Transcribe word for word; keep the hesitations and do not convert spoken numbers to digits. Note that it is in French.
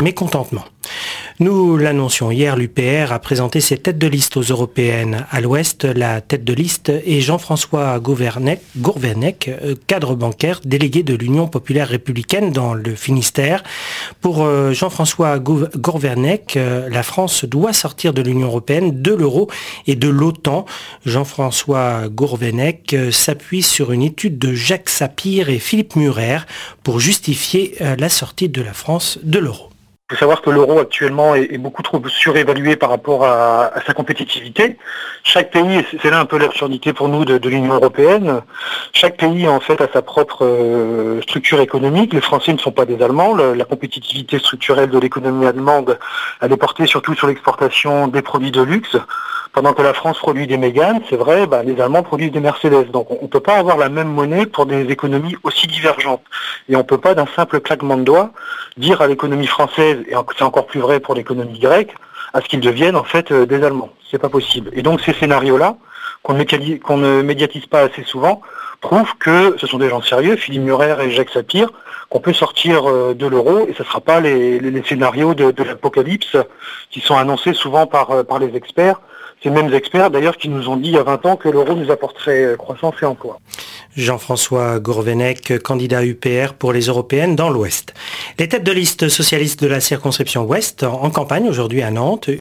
mécontentement. Nous l'annoncions hier, l'U P R a présenté ses têtes de liste aux européennes. À l'Ouest, la tête de liste est Jean-François Gourvenec, Gourvenec, cadre bancaire, délégué de l'Union populaire républicaine dans le Finistère. Pour Jean-François Gourvenec, la France doit sortir de l'Union européenne, de l'euro et de l'OTAN. Jean-François Gourvenec s'appuie sur une étude de Jacques Sapir et Philippe Murer pour justifier la sortie de la France de l'euro. Il faut savoir que l'euro actuellement est, est beaucoup trop surévalué par rapport à, à sa compétitivité. Chaque pays, c'est là un peu l'absurdité pour nous de, de l'Union européenne, chaque pays en fait a sa propre euh, structure économique. Les Français ne sont pas des Allemands. Le, la compétitivité structurelle de l'économie allemande, elle est portée surtout sur l'exportation des produits de luxe. Pendant que la France produit des Mégane, c'est vrai, bah, les Allemands produisent des Mercedes. Donc on ne peut pas avoir la même monnaie pour des économies aussi divergentes. Et on ne peut pas d'un simple claquement de doigts dire à l'économie française, et c'est encore plus vrai pour l'économie grecque, à ce qu'ils deviennent en fait des Allemands. C'est pas possible. Et donc ces scénarios-là, qu'on ne, qu'on ne médiatise pas assez souvent, prouvent que ce sont des gens sérieux, Philippe Murer et Jacques Sapir, qu'on peut sortir de l'euro, et ce ne sera pas les, les, les scénarios de, de l'apocalypse qui sont annoncés souvent par, par les experts. Ces mêmes experts d'ailleurs qui nous ont dit il y a vingt ans que l'euro nous apporterait croissance et emploi. Jean-François Gourvenec, candidat U P R pour les européennes dans l'Ouest. Les têtes de liste socialistes de la circonscription Ouest en campagne aujourd'hui à Nantes.